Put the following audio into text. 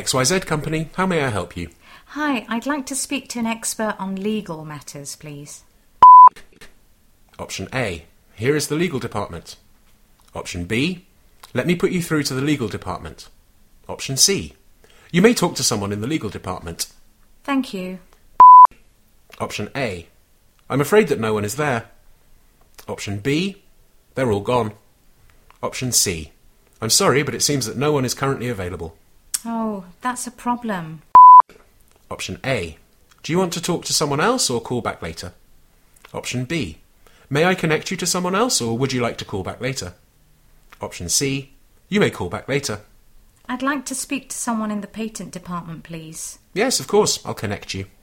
XYZ Company, how may I help you? Hi, I'd like to speak to an expert on legal matters, please. Option A. Here is the legal department. Option B. Let me put you through to the legal department. Option C. You may talk to someone in the legal department. Thank you. Option A. I'm afraid that no one is there. Option B. They're all gone. Option C. I'm sorry, but it seems that no one is currently available. Oh, that's a problem. Option A. Do you want to talk to someone else or call back later? Option B. May I connect you to someone else or would you like to call back later? Option C. You may call back later. I'd like to speak to someone in the patent department, please. Yes, of course. I'll connect you.